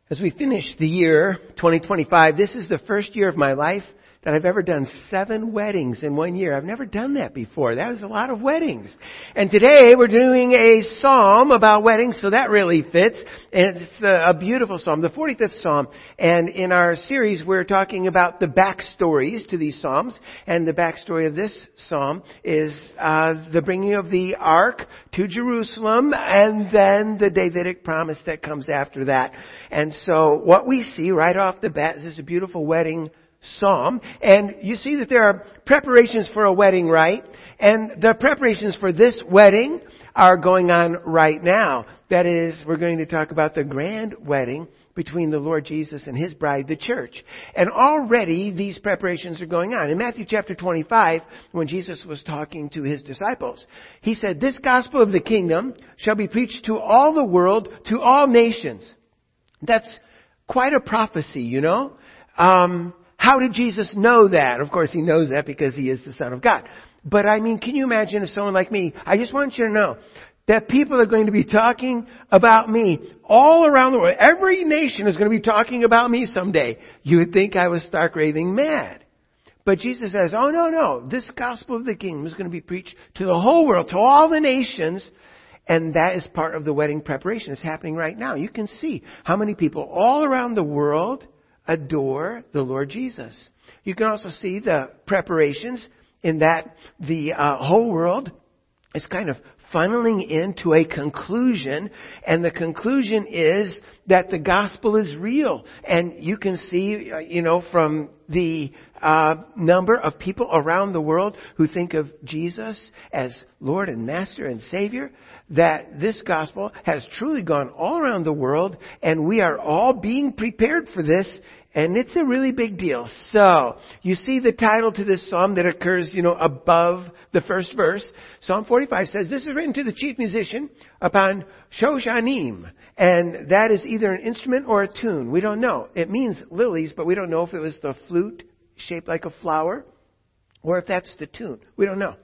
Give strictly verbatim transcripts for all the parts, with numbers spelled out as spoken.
As we finish the year twenty twenty-five, this is the first year of my life that I've ever done seven weddings in one year. I've never done that before. That was a lot of weddings. And today we're doing a psalm about weddings, so that really fits. And it's a beautiful psalm, the forty-fifth psalm. And in our series, we're talking about the backstories to these psalms. And the backstory of this psalm is uh, the bringing of the ark to Jerusalem, and then the Davidic promise that comes after that. And so what we see right off the bat is this beautiful wedding psalm, and you see that there are preparations for a wedding, right? And the preparations for this wedding are going on right now. That is, we're going to talk about the grand wedding between the Lord Jesus and His bride, the church. And already these preparations are going on. In Matthew chapter twenty-five, when Jesus was talking to His disciples, He said, "This gospel of the kingdom shall be preached to all the world, to all nations." That's quite a prophecy, you know? Um... How did Jesus know that? Of course, He knows that because He is the Son of God. But I mean, can you imagine if someone like me, I just want you to know that people are going to be talking about me all around the world. Every nation is going to be talking about me someday. You would think I was stark raving mad. But Jesus says, oh no, no, this gospel of the kingdom is going to be preached to the whole world, to all the nations. And that is part of the wedding preparation. It's happening right now. You can see how many people all around the world adore the Lord Jesus. You can also see the preparations in that the uh, whole world is kind of funneling into a conclusion, and the conclusion is that the gospel is real. And you can see, uh, you know, from the uh, number of people around the world who think of Jesus as Lord and Master and Savior, that this gospel has truly gone all around the world, and we are all being prepared for this. And it's a really big deal. So, you see the title to this psalm that occurs, you know, above the first verse. Psalm forty-five says, "This is written to the chief musician upon Shoshanim." And that is either an instrument or a tune. We don't know. It means lilies, but we don't know if it was the flute shaped like a flower or if that's the tune. We don't know.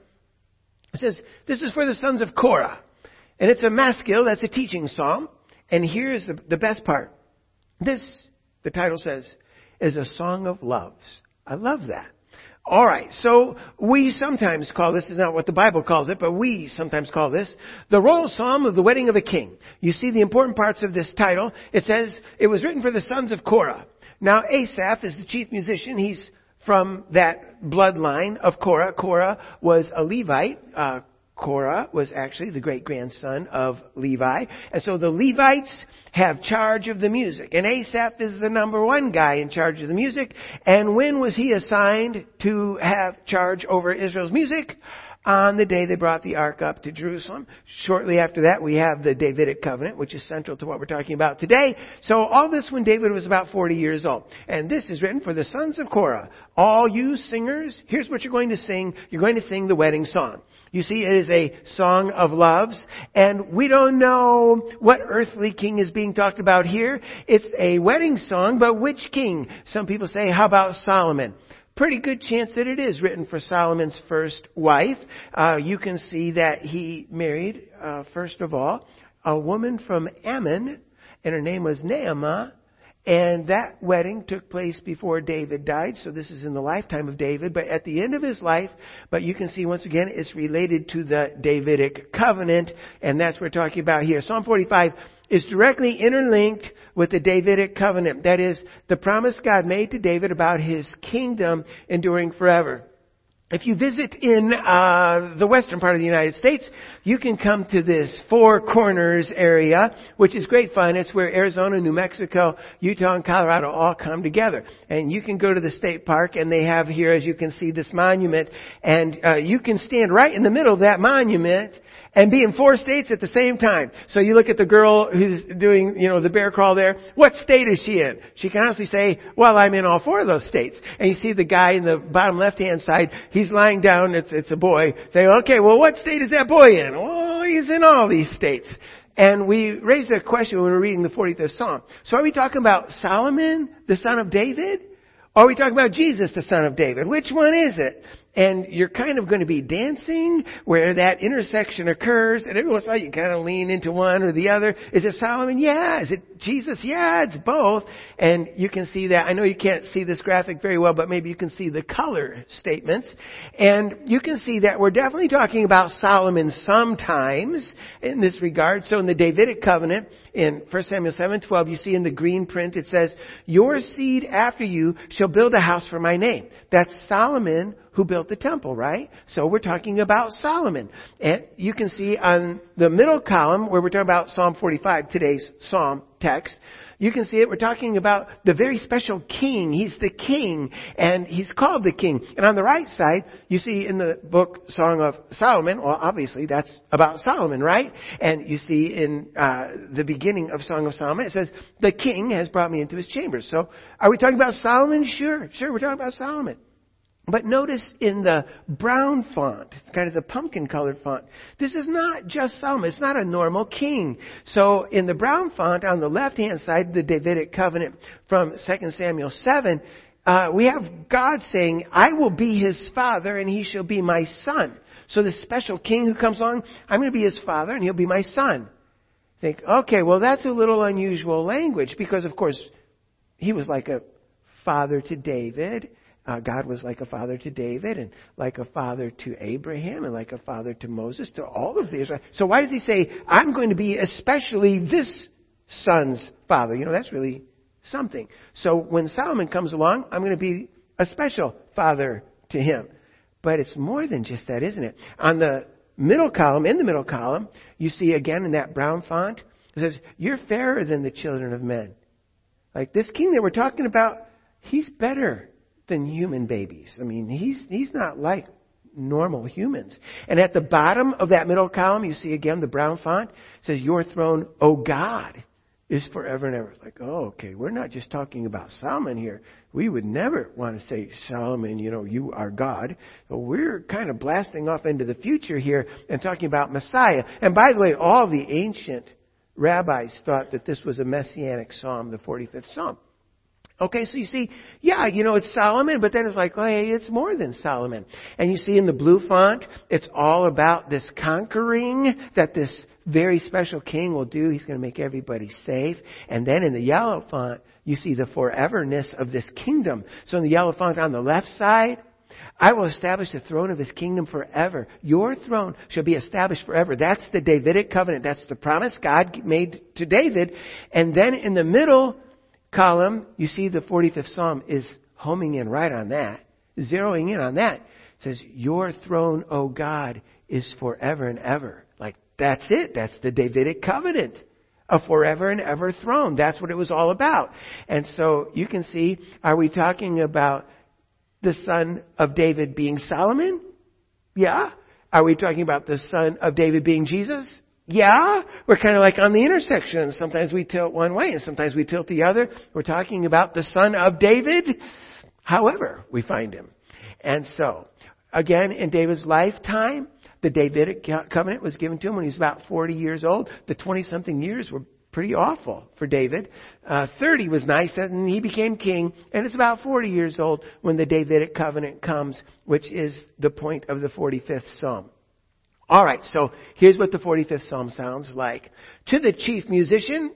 It says, "This is for the sons of Korah." And it's a maskil, that's a teaching psalm. And here's the, the best part. This, the title says, is a song of loves. I love that. All right, so we sometimes call this, is not what the Bible calls it, but we sometimes call this the royal psalm of the wedding of a king. You see the important parts of this title. It says it was written for the sons of Korah. Now, Asaph is the chief musician. He's from that bloodline of Korah. Korah was a Levite. Uh, Korah was actually the great-grandson of Levi. And so the Levites have charge of the music. And Asaph is the number one guy in charge of the music. And when was he assigned to have charge over Israel's music? On the day they brought the ark up to Jerusalem. Shortly after that, we have the Davidic covenant, which is central to what we're talking about today. So all this when David was about forty years old. And this is written for the sons of Korah. All you singers, here's what you're going to sing. You're going to sing the wedding song. You see, it is a song of loves. And we don't know what earthly king is being talked about here. It's a wedding song, but which king? Some people say, how about Solomon? Pretty good chance that it is written for Solomon's first wife. Uh, you can see that he married, uh, first of all, a woman from Ammon, and her name was Naamah. And that wedding took place before David died, so this is in the lifetime of David, but at the end of his life. But you can see once again it's related to the Davidic covenant, and that's what we're talking about here. Psalm forty-five is directly interlinked with the Davidic covenant. That is, the promise God made to David about His kingdom enduring forever. If you visit in uh the western part of the United States, you can come to this Four Corners area, which is great fun. It's where Arizona, New Mexico, Utah, and Colorado all come together. And you can go to the state park, and they have here, as you can see, this monument. And uh you can stand right in the middle of that monument and be in four states at the same time. So you look at the girl who's doing, you know, the bear crawl there. What state is she in? She can honestly say, well, I'm in all four of those states. And you see the guy in the bottom left-hand side, he's lying down, it's, it's a boy, saying, okay, well, what state is that boy in? Well, he's in all these states. And we raised that question when we were reading the forty-fifth Psalm. So are we talking about Solomon, the son of David? Or are we talking about Jesus, the son of David? Which one is it? and you're kind of going to be dancing where that intersection occurs, and every once in a while you kind of lean into one or the other. Is it Solomon? Yeah. Is it Jesus? Yeah, it's both. And you can see that. I know you can't see this graphic very well, but maybe you can see the color statements. And you can see that we're definitely talking about Solomon sometimes in this regard. So in the Davidic covenant, in First Samuel seven twelve, you see in the green print, it says, your seed after you shall build a house for my name. That's Solomon who built the temple, right? So we're talking about Solomon. And you can see on the middle column where we're talking about Psalm forty-five, today's Psalm text, you can see it. We're talking about the very special king. He's the king, and he's called the king. And on the right side, you see in the book Song of Solomon, well, obviously that's about Solomon, right? And you see in uh, the beginning of Song of Solomon, it says, the king has brought me into his chambers. So are we talking about Solomon? Sure, sure, we're talking about Solomon. But notice in the brown font, kind of the pumpkin colored font, this is not just Solomon. It's not a normal king. So in the brown font on the left hand side, the Davidic covenant from Second Samuel seven, uh, we have God saying, I will be his father and he shall be my son. So this special king who comes along, I'm going to be his father and he'll be my son. Think, okay, well that's a little unusual language because of course he was like a father to David. Uh, God was like a father to David and like a father to Abraham and like a father to Moses, to all of the Israelites. So why does he say, I'm going to be especially this son's father? You know, that's really something. So when Solomon comes along, I'm going to be a special father to him. But it's more than just that, isn't it? On the middle column, in the middle column, you see again in that brown font, it says, you're fairer than the children of men. Like this king that we're talking about, he's better than human babies. I mean, he's he's not like normal humans. And at the bottom of that middle column, you see again the brown font, it says, your throne, O God, is forever and ever. It's like, oh, okay, we're not just talking about Solomon here. We would never want to say, Solomon, you know, you are God. But we're kind of blasting off into the future here and talking about Messiah. And by the way, all the ancient rabbis thought that this was a messianic psalm, the forty-fifth Psalm. Okay, so you see, yeah, you know, it's Solomon, but then it's like, oh, hey, it's more than Solomon. And you see in the blue font, it's all about this conquering that this very special king will do. He's going to make everybody safe. And then in the yellow font, you see the foreverness of this kingdom. So in the yellow font on the left side, I will establish the throne of his kingdom forever. Your throne shall be established forever. That's the Davidic covenant. That's the promise God made to David. And then in the middle column, you see the forty-fifth Psalm is homing in right on that, zeroing in on that. It says, your throne, O God, is forever and ever. Like, that's it. That's the Davidic covenant. A forever and ever throne. That's what it was all about. And so you can see, are we talking about the son of David being Solomon? Yeah. Are we talking about the son of David being Jesus? Yeah, we're kind of like on the intersection. Sometimes we tilt one way and sometimes we tilt the other. We're talking about the son of David, however we find him. And so, again, in David's lifetime, the Davidic covenant was given to him when he was about forty years old. The twenty-something years were pretty awful for David. Uh, thirty was nice, and he became king. And it's about forty years old when the Davidic covenant comes, which is the point of the forty-fifth Psalm. All right, so here's what the forty-fifth Psalm sounds like. To the chief musician,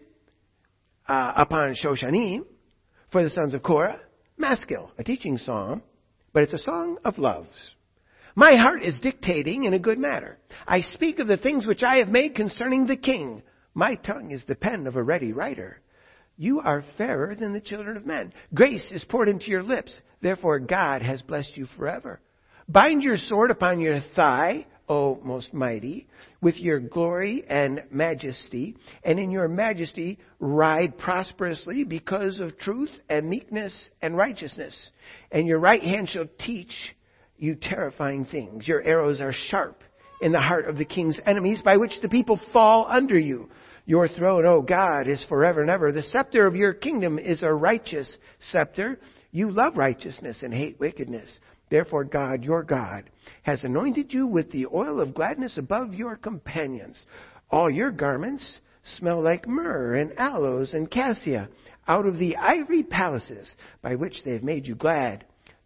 uh, upon Shoshanim, for the sons of Korah, Maskil, a teaching psalm, but it's a song of loves. My heart is dictating in a good matter. I speak of the things which I have made concerning the king. My tongue is the pen of a ready writer. You are fairer than the children of men. Grace is poured into your lips. Therefore God has blessed you forever. Bind your sword upon your thigh, O most mighty, with your glory and majesty, and in your majesty ride prosperously because of truth and meekness and righteousness. And your right hand shall teach you terrifying things. Your arrows are sharp in the heart of the king's enemies, by which the people fall under you. Your throne, O God, is forever and ever. The scepter of your kingdom is a righteous scepter. You love righteousness and hate wickedness. Therefore, God, your God, has anointed you with the oil of gladness above your companions. All your garments smell like myrrh and aloes and cassia out of the ivory palaces by which they have made you glad.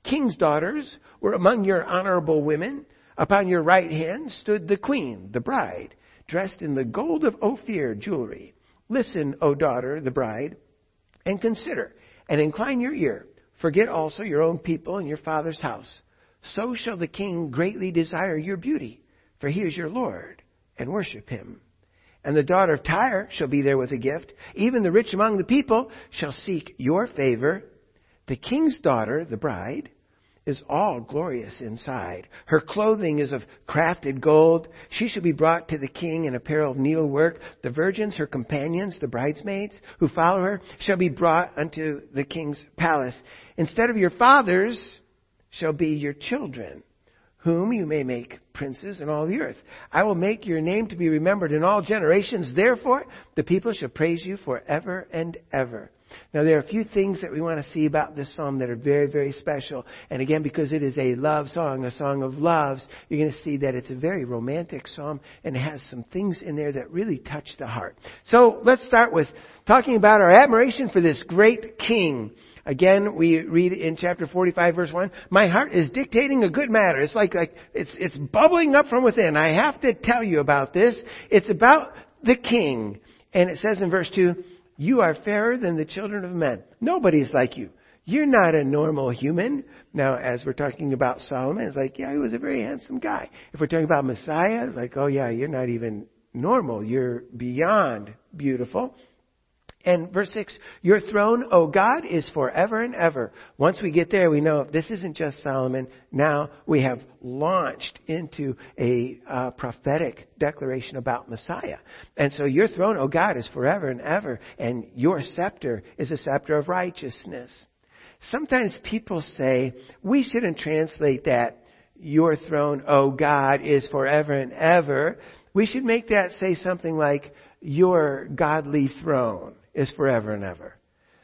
King's daughters were among your honorable women. Upon your right hand stood the queen, the bride, dressed in the gold of Ophir jewelry. Listen, O daughter, the bride, and consider, and incline your ear. Forget also your own people and your father's house. So shall the king greatly desire your beauty, for he is your Lord, and worship him. And the daughter of Tyre shall be there with a gift. Even the rich among the people shall seek your favor. The king's daughter, the bride, is all glorious inside. Her clothing is of crafted gold. She shall be brought to the king in apparel of needlework. The virgins, her companions, the bridesmaids who follow her, shall be brought unto the king's palace. Instead of your fathers shall be your children, whom you may make princes in all the earth. I will make your name to be remembered in all generations. Therefore, the people shall praise you forever and ever. Now, there are a few things that we want to see about this psalm that are very, very special. And again, because it is a love song, a song of loves, you're going to see that it's a very romantic psalm and it has some things in there that really touch the heart. So let's start with talking about our admiration for this great king. Again, we read in chapter forty-five, verse one, my heart is dictating a good matter. It's like, like it's, it's bubbling up from within. I have to tell you about this. It's about the king. And it says in verse two, you are fairer than the children of men. Nobody's like you. You're not a normal human. Now, as we're talking about Solomon, it's like, yeah, he was a very handsome guy. If we're talking about Messiah, it's like, oh yeah, you're not even normal. You're beyond beautiful. And verse six, your throne, O God, is forever and ever. Once we get there, we know this isn't just Solomon. Now we have launched into a uh, prophetic declaration about Messiah. And so your throne, O God, is forever and ever. And your scepter is a scepter of righteousness. Sometimes people say, we shouldn't translate that, your throne, O God, is forever and ever. We should make that say something like, your godly throne is forever and ever.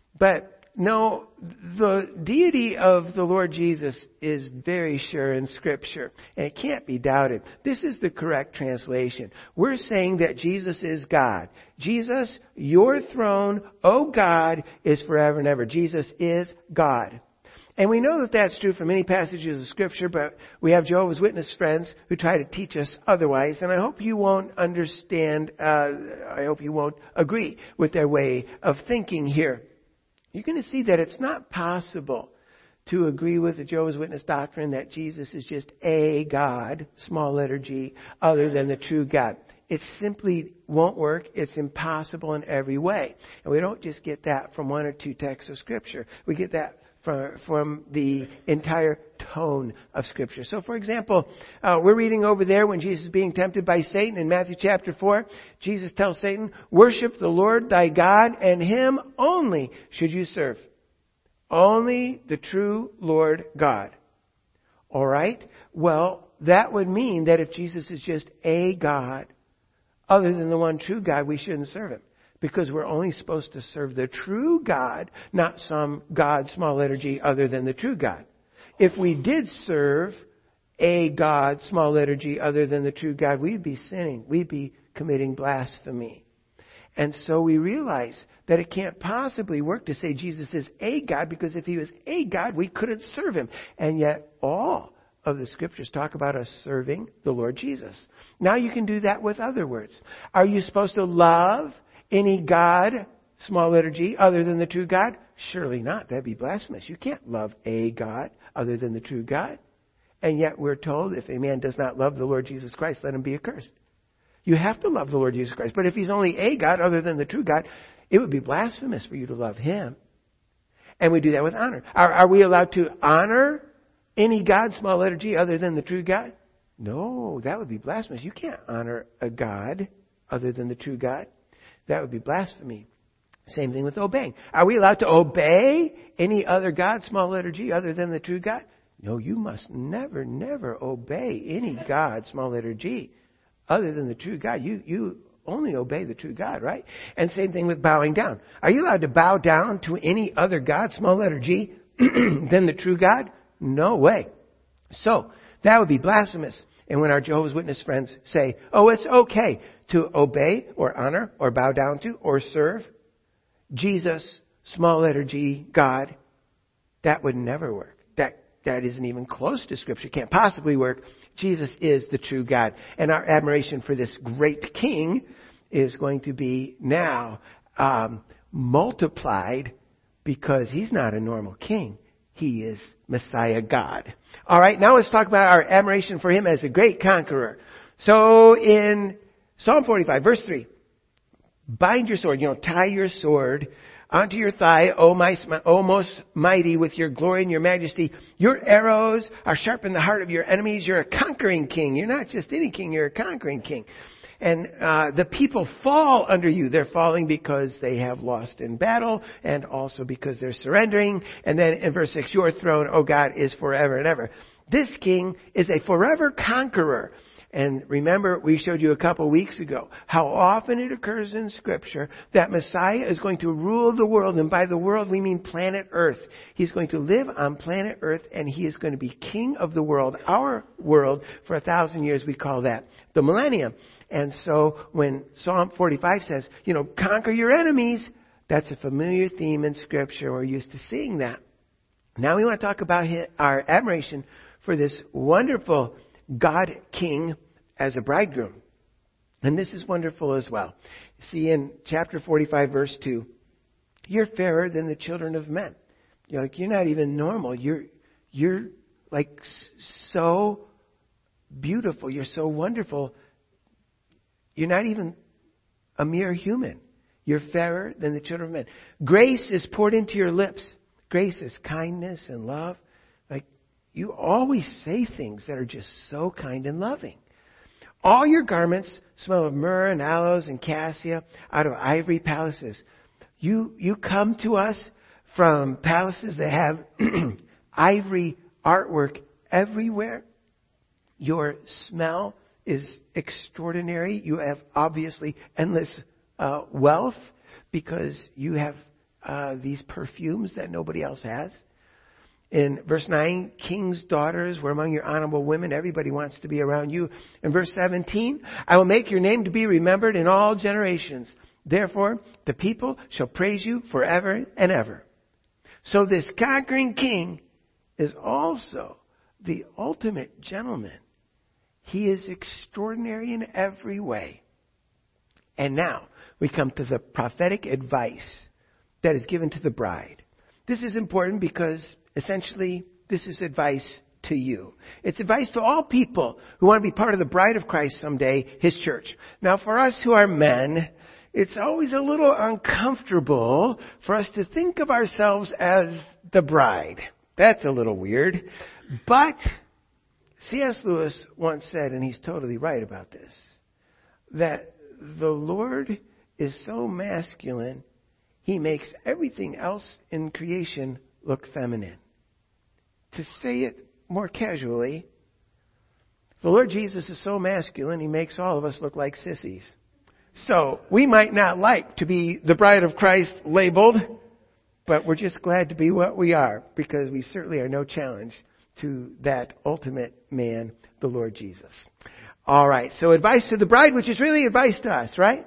But no, the deity of the Lord Jesus is very sure in Scripture, and it can't be doubted. This is the correct translation. We're saying that Jesus is God. Jesus, your throne, O God, is forever and ever. Jesus is God. And we know that that's true from many passages of Scripture, but we have Jehovah's Witness friends who try to teach us otherwise. And I hope you won't understand, uh, I hope you won't agree with their way of thinking here. You're going to see that it's not possible to agree with the Jehovah's Witness doctrine that Jesus is just a God, small letter G, other than the true God. It simply won't work. It's impossible in every way. And we don't just get that from one or two texts of Scripture. We get that From, from the entire tone of Scripture. So, for example, uh, we're reading over there when Jesus is being tempted by Satan in Matthew chapter four. Jesus tells Satan, worship the Lord thy God, and him only should you serve. Only the true Lord God. All right? Well, that would mean that if Jesus is just a God, other than the one true God, we shouldn't serve him. Because we're only supposed to serve the true God, not some God, small letter G, other than the true God. If we did serve a God, small letter G, other than the true God, we'd be sinning. We'd be committing blasphemy. And so we realize that it can't possibly work to say Jesus is a God, because if he was a God, we couldn't serve him. And yet all of the Scriptures talk about us serving the Lord Jesus. Now you can do that with other words. Are you supposed to love any God, small letter G, other than the true God? Surely not. That'd be blasphemous. You can't love a God other than the true God. And yet we're told if a man does not love the Lord Jesus Christ, let him be accursed. You have to love the Lord Jesus Christ. But if he's only a God other than the true God, it would be blasphemous for you to love him. And we do that with honor. Are, are we allowed to honor any God, small letter G, other than the true God? No, that would be blasphemous. You can't honor a God other than the true God. That would be blasphemy. Same thing with obeying. Are we allowed to obey any other God, small letter G, other than the true God? No, you must never, never obey any God, small letter G, other than the true God. You, you only obey the true God, right? And same thing with bowing down. Are you allowed to bow down to any other God, small letter G, than the true God? No way. So, that would be blasphemous. And when our Jehovah's Witness friends say, oh, it's okay to obey or honor or bow down to or serve Jesus, small letter G, God, that would never work. That that isn't even close to Scripture, can't possibly work. Jesus is the true God. And our admiration for this great King is going to be now um, multiplied because He's not a normal king. He is Messiah God. All right, now let's talk about our admiration for Him as a great conqueror. So in Psalm forty-five, verse three, bind your sword, you know, tie your sword onto your thigh, O, my, o most mighty, with your glory and your majesty. Your arrows are sharp in the heart of your enemies. You're a conquering king. You're not just any king, you're a conquering king. And uh, the people fall under you. They're falling because they have lost in battle and also because they're surrendering. And then in verse six, your throne, O God, is forever and ever. This king is a forever conqueror. And remember, we showed you a couple weeks ago how often it occurs in Scripture that Messiah is going to rule the world. And by the world, we mean planet Earth. He's going to live on planet Earth, and He is going to be king of the world, our world, for a thousand years. We call that the millennium. And so when Psalm forty-five says, you know, conquer your enemies, that's a familiar theme in Scripture. We're used to seeing that. Now we want to talk about our admiration for this wonderful God King as a bridegroom. And this is wonderful as well. See in chapter forty-five, verse two, you're fairer than the children of men. You're like, you're not even normal. You're, you're like so beautiful. You're so wonderful. You're not even a mere human. You're fairer than the children of men. Grace is poured into your lips. Grace is kindness and love. Like, you always say things that are just so kind and loving. All your garments smell of myrrh and aloes and cassia out of ivory palaces. You, you come to us from palaces that have ivory artwork everywhere. Your smell is extraordinary. You have obviously endless uh, wealth because you have uh, these perfumes that nobody else has. In verse nine, king's daughters were among your honorable women. Everybody wants to be around you. In verse seventeen, I will make your name to be remembered in all generations. Therefore, the people shall praise you forever and ever. So this conquering king is also the ultimate gentleman. He is extraordinary in every way. And now we come to the prophetic advice that is given to the bride. This is important because essentially, this is advice to you. It's advice to all people who want to be part of the bride of Christ someday, His church. Now, for us who are men, it's always a little uncomfortable for us to think of ourselves as the bride. That's a little weird. But C S Lewis once said, and he's totally right about this, that the Lord is so masculine, He makes everything else in creation look feminine. To say it more casually, the Lord Jesus is so masculine, He makes all of us look like sissies. So we might not like to be the bride of Christ labeled, but we're just glad to be what we are because we certainly are no challenge to that ultimate man, the Lord Jesus. All right, so advice to the bride, which is really advice to us, right?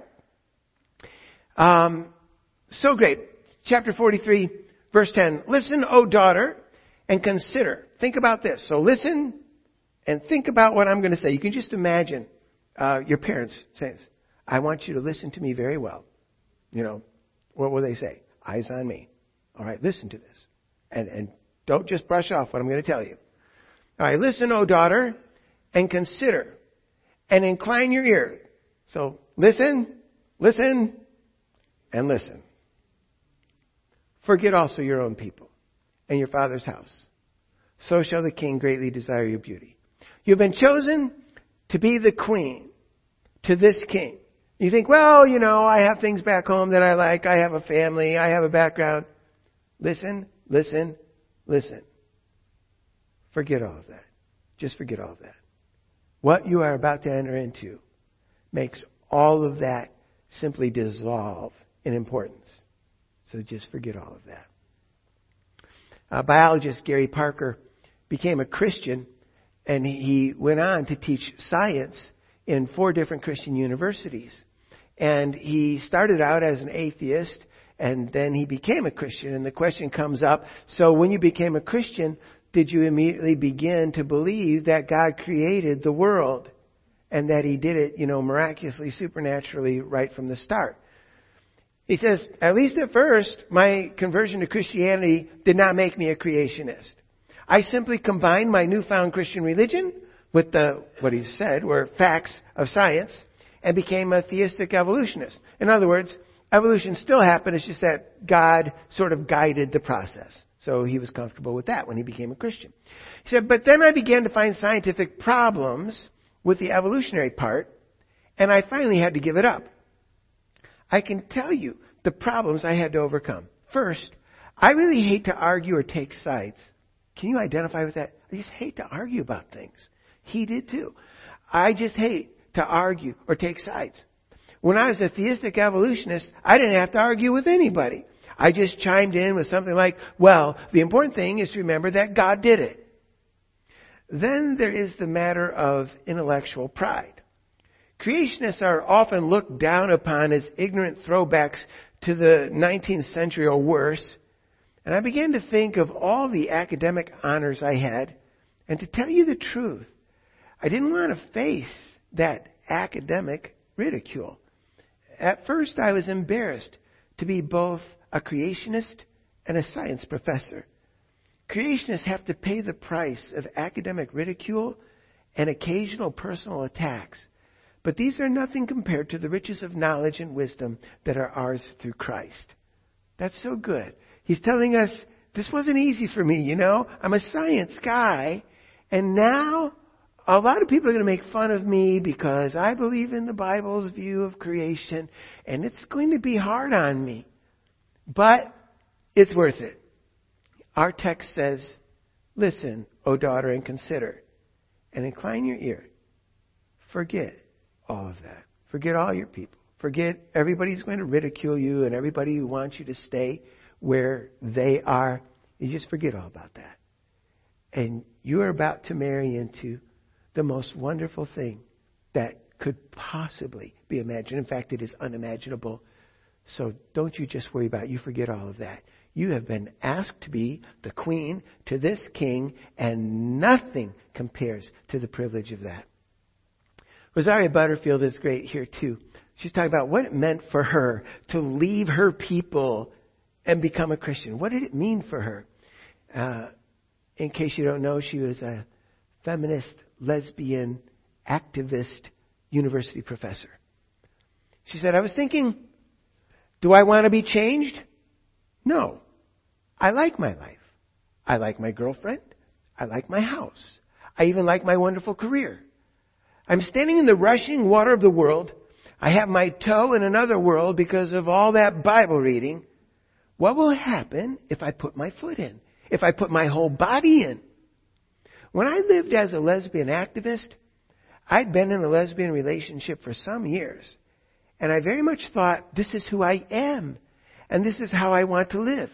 Um, so great. Chapter forty-three, verse ten. Listen, O daughter, and consider. Think about this. So listen and think about what I'm going to say. You can just imagine uh, your parents saying this. I want you to listen to me very well. You know, what will they say? Eyes on me. All right, listen to this. And, and don't just brush off what I'm going to tell you. All right, listen, O daughter, and consider, and incline your ear. So listen, listen, and listen. Forget also your own people and your father's house. So shall the king greatly desire your beauty. You've been chosen to be the queen to this king. You think, well, you know, I have things back home that I like. I have a family. I have a background. Listen, listen, listen. Forget all of that. Just forget all of that. What you are about to enter into makes all of that simply dissolve in importance. So just forget all of that. Uh, biologist Gary Parker became a Christian, and he went on to teach science in four different Christian universities. And he started out as an atheist, and then he became a Christian. And the question comes up, so when you became a Christian, did you immediately begin to believe that God created the world and that He did it, you know, miraculously, supernaturally right from the start? He says, at least at first, my conversion to Christianity did not make me a creationist. I simply combined my newfound Christian religion with the, what he said were facts of science, and became a theistic evolutionist. In other words, evolution still happened, it's just that God sort of guided the process. So he was comfortable with that when he became a Christian. He said, but then I began to find scientific problems with the evolutionary part, and I finally had to give it up. I can tell you the problems I had to overcome. First, I really hate to argue or take sides. Can you identify with that? I just hate to argue about things. He did too. I just hate to argue or take sides. When I was a theistic evolutionist, I didn't have to argue with anybody. I just chimed in with something like, well, the important thing is to remember that God did it. Then there is the matter of intellectual pride. Creationists are often looked down upon as ignorant throwbacks to the nineteenth century or worse. And I began to think of all the academic honors I had. And to tell you the truth, I didn't want to face that academic ridicule. At first, I was embarrassed to be both a creationist and a science professor. Creationists have to pay the price of academic ridicule and occasional personal attacks. But these are nothing compared to the riches of knowledge and wisdom that are ours through Christ. That's so good. He's telling us, this wasn't easy for me, you know. I'm a science guy, and now a lot of people are going to make fun of me because I believe in the Bible's view of creation, and it's going to be hard on me. But it's worth it. Our text says, listen, O daughter, and consider, and incline your ear. Forget all of that. Forget all your people. Forget everybody who's going to ridicule you and everybody who wants you to stay where they are. You just forget all about that. And you are about to marry into the most wonderful thing that could possibly be imagined. In fact, it is unimaginable. So don't you just worry about it. You forget all of that. You have been asked to be the queen to this king, and nothing compares to the privilege of that. Rosaria Butterfield is great here too. She's talking about what it meant for her to leave her people and become a Christian. What did it mean for her? Uh, in case you don't know, she was a feminist, lesbian, activist university professor. She said, I was thinking, do I want to be changed? No. I like my life. I like my girlfriend. I like my house. I even like my wonderful career. I'm standing in the rushing water of the world. I have my toe in another world because of all that Bible reading. What will happen if I put my foot in? If I put my whole body in? When I lived as a lesbian activist, I'd been in a lesbian relationship for some years. And I very much thought, this is who I am. And this is how I want to live.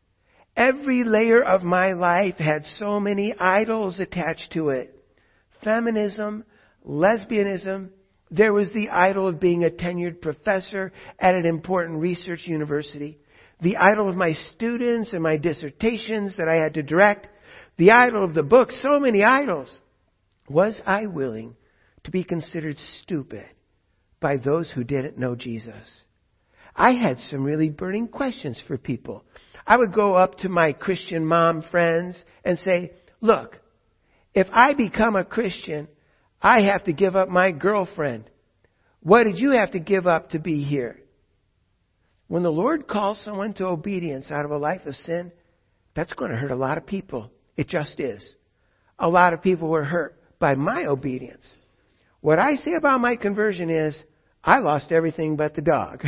Every layer of my life had so many idols attached to it. Feminism, lesbianism. There was the idol of being a tenured professor at an important research university. The idol of my students and my dissertations that I had to direct. The idol of the book. So many idols. Was I willing to be considered stupid by those who didn't know Jesus? I had some really burning questions for people. I would go up to my Christian mom friends and say, look, if I become a Christian, I have to give up my girlfriend. What did you have to give up to be here? When the Lord calls someone to obedience out of a life of sin, that's going to hurt a lot of people. It just is. A lot of people were hurt by my obedience. What I say about my conversion is, I lost everything but the dog.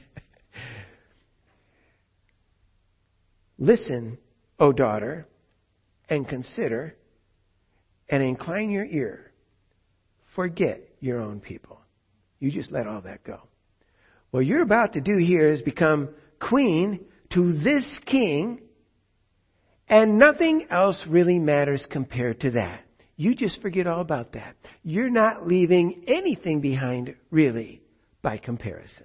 Listen, O daughter, and consider, and incline your ear. Forget your own people. You just let all that go. What you're about to do here is become queen to this king, and nothing else really matters compared to that. You just forget all about that. You're not leaving anything behind, really, by comparison.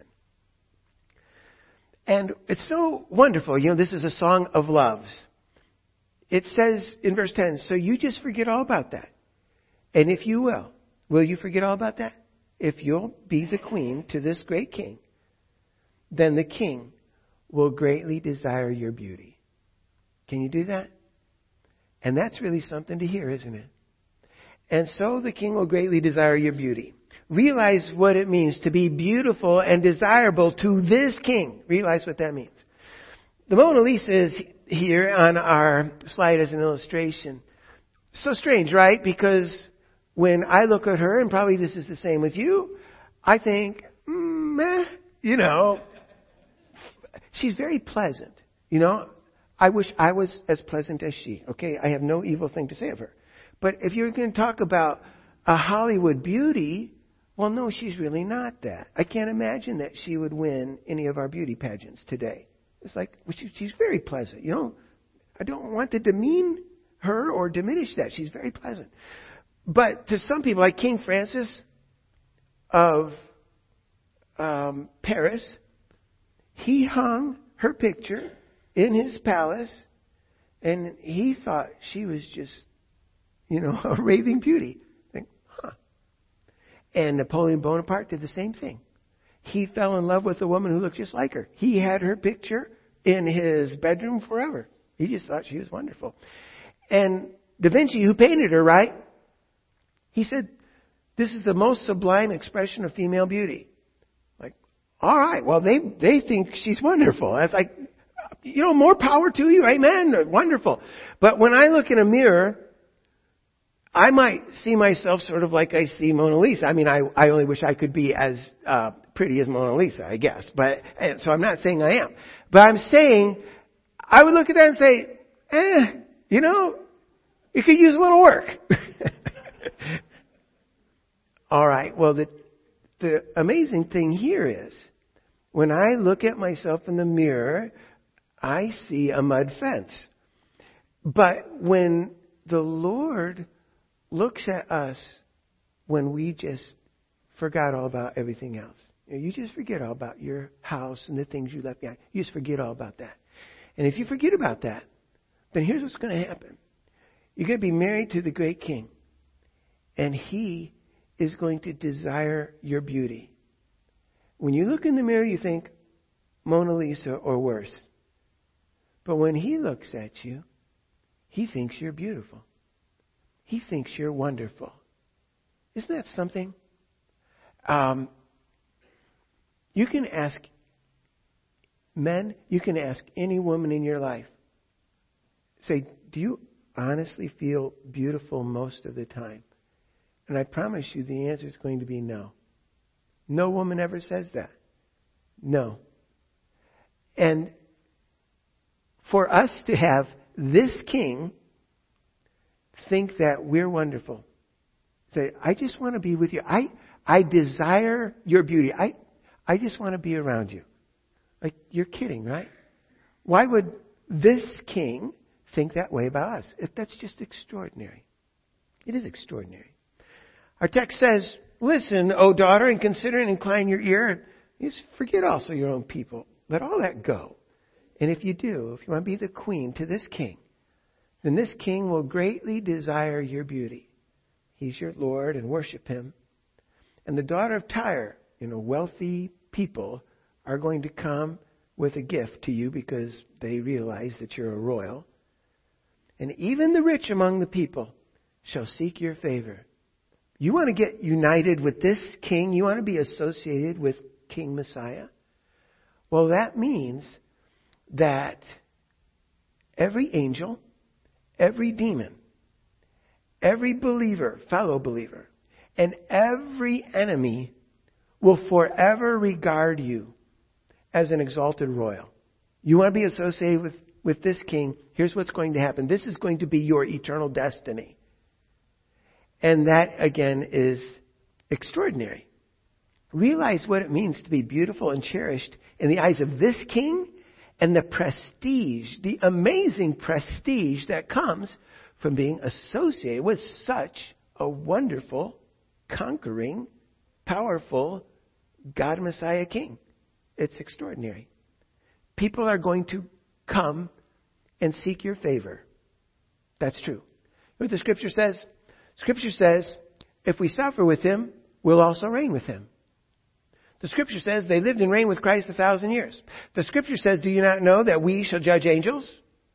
And it's so wonderful. You know, this is a song of loves. it says in verse ten, so you just forget all about that. And if you will, will you forget all about that? If you'll be the queen to this great king, then the king will greatly desire your beauty. Can you do that? And that's really something to hear, isn't it? And so the king will greatly desire your beauty. Realize what it means to be beautiful and desirable to this king. Realize what that means. The Mona Lisa is here on our slide as an illustration. So strange, right? Because when I look at her, and probably this is the same with you, I think, mm, eh, you know, she's very pleasant. You know, I wish I was as pleasant as she. Okay, I have no evil thing to say of her. But if you're going to talk about a Hollywood beauty, well, no, she's really not that. I can't imagine that she would win any of our beauty pageants today. It's like, well, she, she's very pleasant. You know, I don't want to demean her or diminish that. She's very pleasant. But to some people, like King Francis of um, Paris, he hung her picture in his palace, and he thought she was just, you know, a raving beauty. Think, huh. And Napoleon Bonaparte did the same thing. He fell in love with a woman who looked just like her. He had her picture in his bedroom forever. He just thought she was wonderful. And Da Vinci, who painted her, right? He said, this is the most sublime expression of female beauty. Like, all right, well, they, they think she's wonderful. That's like, you know, more power to you. Amen. Wonderful. But when I look in a mirror, I might see myself sort of like I see Mona Lisa. I mean, I, I only wish I could be as uh, pretty as Mona Lisa, I guess. But and so I'm not saying I am. But I'm saying I would look at that and say, eh, you know, you could use a little work. All right. Well, the the amazing thing here is when I look at myself in the mirror, I see a mud fence. But when the Lord looks at us when we just forgot all about everything else. You just forget all about your house and the things you left behind. You just forget all about that. And if you forget about that, then here's what's going to happen. You're going to be married to the great king. And he is going to desire your beauty. When you look in the mirror, you think Mona Lisa or worse. But when he looks at you, he thinks you're beautiful. He thinks you're wonderful. Isn't that something? Um, you can ask men, you can ask any woman in your life. Say, do you honestly feel beautiful most of the time? And I promise you the answer is going to be no. No woman ever says that. No. And for us to have this king think that we're wonderful. Say, I just want to be with you. I I desire your beauty. I I just want to be around you. Like, you're kidding, right? Why would this king think that way about us? If that's just extraordinary. It is extraordinary. Our text says, listen, O daughter, and consider and incline your ear. Just forget also your own people. Let all that go. And if you do, if you want to be the queen to this king, then this king will greatly desire your beauty. He's your Lord, and worship him. And the daughter of Tyre, you know, wealthy people are going to come with a gift to you because they realize that you're a royal. And even the rich among the people shall seek your favor. You want to get united with this king? You want to be associated with King Messiah? Well, that means that every angel, every demon, every believer, fellow believer, and every enemy will forever regard you as an exalted royal. You want to be associated with, with this king? Here's what's going to happen. This is going to be your eternal destiny. And that, again, is extraordinary. Realize what it means to be beautiful and cherished in the eyes of this king, and the prestige, the amazing prestige that comes from being associated with such a wonderful, conquering, powerful God Messiah King. It's extraordinary. People are going to come and seek your favor. That's true. What the Scripture says? Scripture says, if we suffer with Him, we'll also reign with Him. The Scripture says they lived and reigned with Christ a thousand years. The Scripture says, do you not know that we shall judge angels?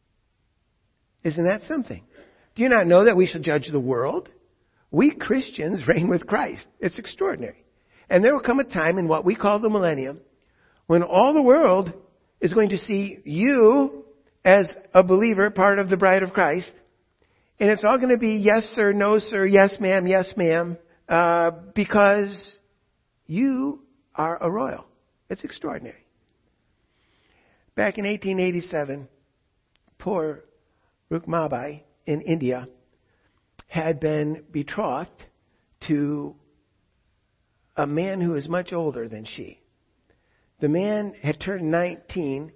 Isn't that something? Do you not know that we shall judge the world? We Christians reign with Christ. It's extraordinary. And there will come a time in what we call the millennium when all the world is going to see you as a believer, part of the bride of Christ. And it's all going to be yes, sir, no, sir, yes, ma'am, yes, ma'am, uh, because you are a royal. It's extraordinary. Back in eighteen eighty-seven, poor Rukmabai in India had been betrothed to a man who was much older than she. The man had turned nineteen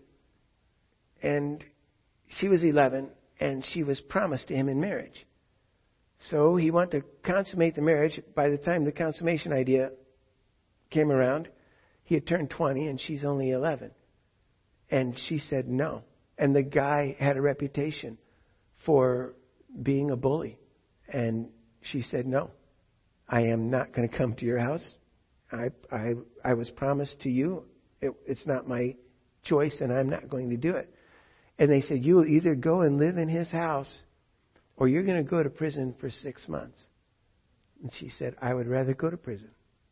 and she was eleven, and she was promised to him in marriage. So he wanted to consummate the marriage. By the time the consummation idea came around, he had turned twenty and she's only eleven. And she said no. And the guy had a reputation for being a bully. And she said, no, I am not going to come to your house. I I, I was promised to you. It, it's not my choice, and I'm not going to do it. And they said, you will either go and live in his house, or you're going to go to prison for six months. And she said, I would rather go to prison.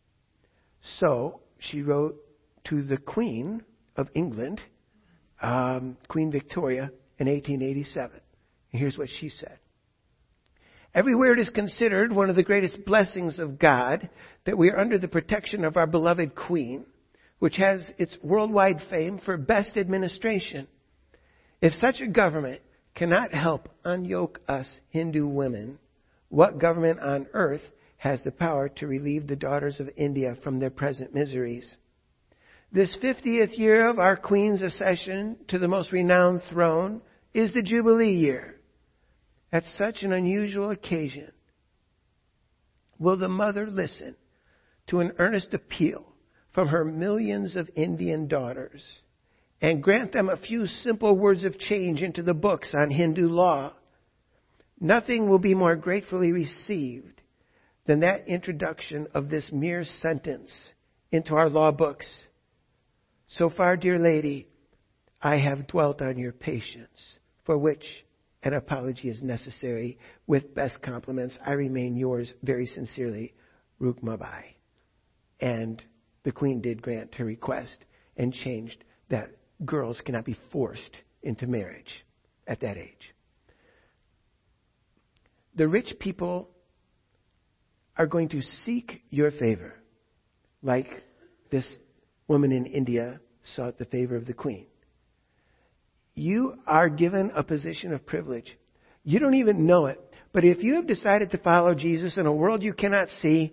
So she wrote to the Queen of England, um, Queen Victoria, in eighteen eighty-seven. And here's what she said. Everywhere it is considered one of the greatest blessings of God that we are under the protection of our beloved Queen, which has its worldwide fame for best administration. If such a government cannot help unyoke us Hindu women, what government on earth has the power to relieve the daughters of India from their present miseries? This fiftieth year of our Queen's accession to the most renowned throne is the Jubilee year. At such an unusual occasion, will the mother listen to an earnest appeal from her millions of Indian daughters and grant them a few simple words of change into the books on Hindu law? Nothing will be more gratefully received than that introduction of this mere sentence into our law books. So far, dear lady, I have dwelt on your patience, for which an apology is necessary. With best compliments, I remain yours very sincerely, Rukmabai. And the Queen did grant her request and changed that girls cannot be forced into marriage at that age. The rich people are going to seek your favor, like this woman in India sought the favor of the Queen. You are given a position of privilege. You don't even know it. But if you have decided to follow Jesus in a world you cannot see,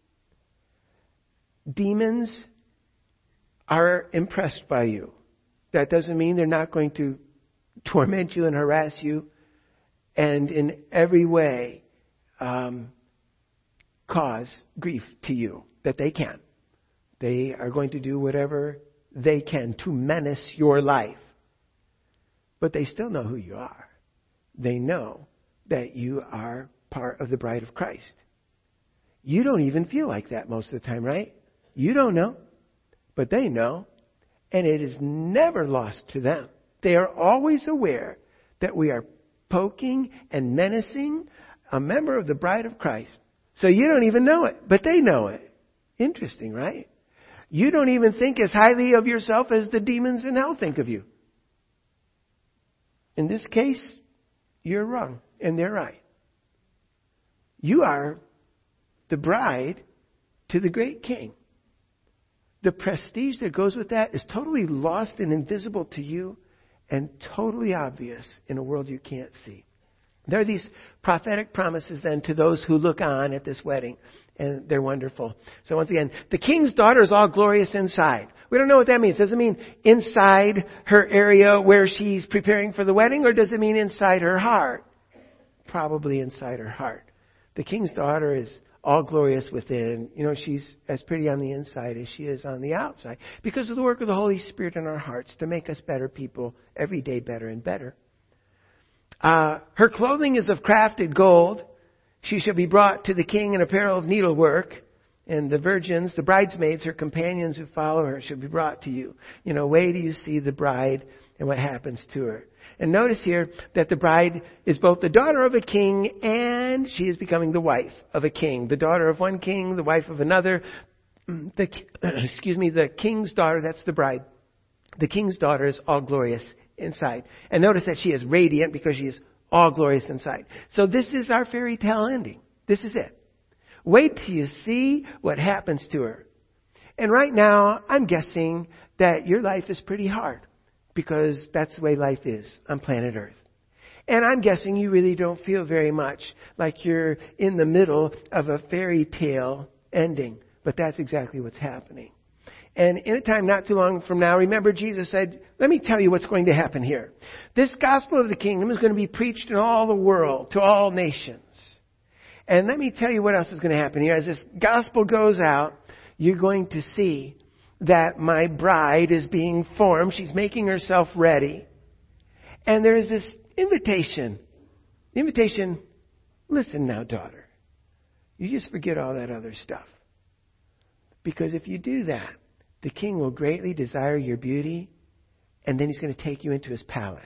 demons are impressed by you. That doesn't mean they're not going to torment you and harass you and in every way um, cause grief to you that they can. They are going to do whatever they can to menace your life. But they still know who you are. They know that you are part of the bride of Christ. You don't even feel like that most of the time, right? You don't know, but they know. And it is never lost to them. They are always aware that we are poking and menacing a member of the bride of Christ. So you don't even know it, but they know it. Interesting, right? You don't even think as highly of yourself as the demons in hell think of you. In this case, you're wrong and they're right. You are the bride to the great King. The prestige that goes with that is totally lost and invisible to you and totally obvious in a world you can't see. There are these prophetic promises then to those who look on at this wedding, and they're wonderful. So once again, the king's daughter is all glorious inside. We don't know what that means. Does it mean inside her area where she's preparing for the wedding, or does it mean inside her heart? Probably inside her heart. The king's daughter is all glorious within. You know, she's as pretty on the inside as she is on the outside because of the work of the Holy Spirit in our hearts to make us better people every day, better and better. Uh, her clothing is of crafted gold. She shall be brought to the king in apparel of needlework. And the virgins, the bridesmaids, her companions who follow her, shall be brought to you. You know, wait till you see the bride and what happens to her. And notice here that the bride is both the daughter of a king and she is becoming the wife of a king. The daughter of one king, the wife of another. The, excuse me, the king's daughter, that's the bride. The king's daughter is all glorious inside. And notice that she is radiant because she is all glorious inside. So this is our fairy tale ending. This is it. Wait till you see what happens to her. And right now, I'm guessing that your life is pretty hard because that's the way life is on planet Earth. And I'm guessing you really don't feel very much like you're in the middle of a fairy tale ending. But that's exactly what's happening. And in a time not too long from now, remember Jesus said, let me tell you what's going to happen here. This gospel of the kingdom is going to be preached in all the world, to all nations. And let me tell you what else is going to happen here. As this gospel goes out, you're going to see that my bride is being formed. She's making herself ready. And there is this invitation. The invitation, listen now, daughter. You just forget all that other stuff. Because if you do that, the king will greatly desire your beauty, and then he's going to take you into his palace.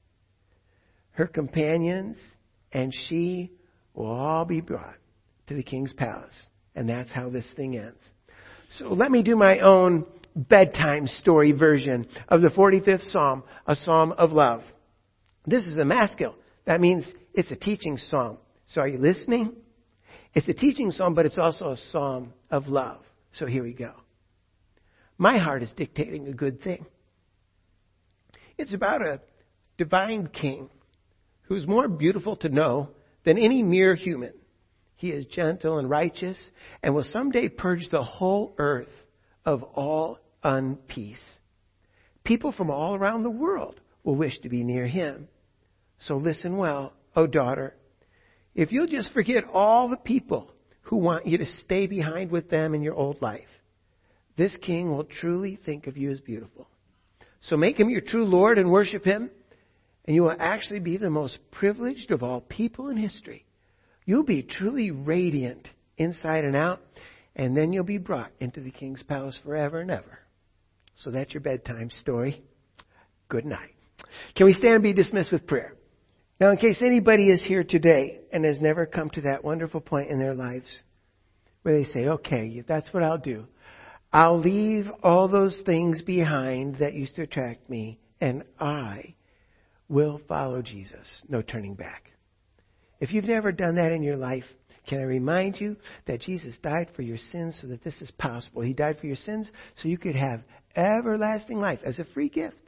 Her companions and she will all be brought to the king's palace. And that's how this thing ends. So let me do my own bedtime story version of the forty-fifth Psalm, a psalm of love. This is a maskil. That means it's a teaching psalm. So are you listening? It's a teaching psalm, but it's also a psalm of love. So here we go. My heart is dictating a good thing. It's about a divine king who's more beautiful to know than any mere human. He is gentle and righteous and will someday purge the whole earth of all unpeace. People from all around the world will wish to be near him. So listen well, O daughter. If you'll just forget all the people who want you to stay behind with them in your old life, this king will truly think of you as beautiful. So make him your true Lord and worship him, and you will actually be the most privileged of all people in history. You'll be truly radiant inside and out, and then you'll be brought into the king's palace forever and ever. So that's your bedtime story. Good night. Can we stand and be dismissed with prayer? Now, in case anybody is here today and has never come to that wonderful point in their lives where they say, okay, that's what I'll do. I'll leave all those things behind that used to attract me, and I will follow Jesus. No turning back. If you've never done that in your life, can I remind you that Jesus died for your sins so that this is possible. He died for your sins so you could have everlasting life as a free gift.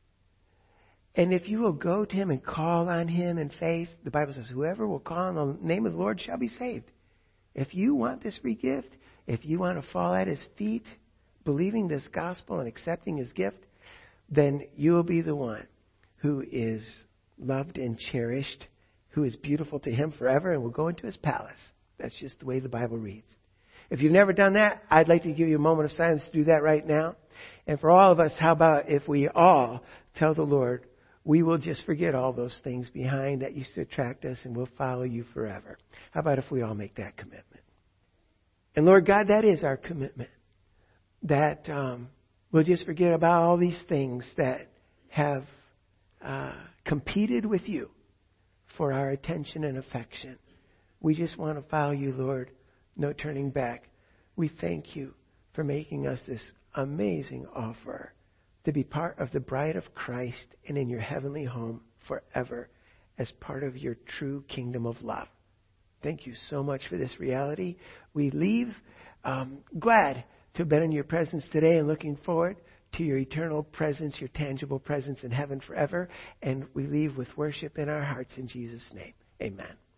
And if you will go to him and call on him in faith, the Bible says, whoever will call on the name of the Lord shall be saved. If you want this free gift, if you want to fall at his feet, believing this gospel and accepting his gift, then you will be the one who is loved and cherished, who is beautiful to him forever and will go into his palace. That's just the way the Bible reads. If you've never done that, I'd like to give you a moment of silence to do that right now. And for all of us, how about if we all tell the Lord, we will just forget all those things behind that used to attract us and we'll follow you forever. How about if we all make that commitment? And Lord God, that is our commitment. That um, we'll just forget about all these things that have uh, competed with you for our attention and affection. We just want to follow you, Lord. No turning back. We thank you for making us this amazing offer to be part of the bride of Christ and in your heavenly home forever as part of your true kingdom of love. Thank you so much for this reality. We leave um, glad to have been in your presence today and looking forward to your eternal presence, your tangible presence in heaven forever. And we leave with worship in our hearts in Jesus' name. Amen.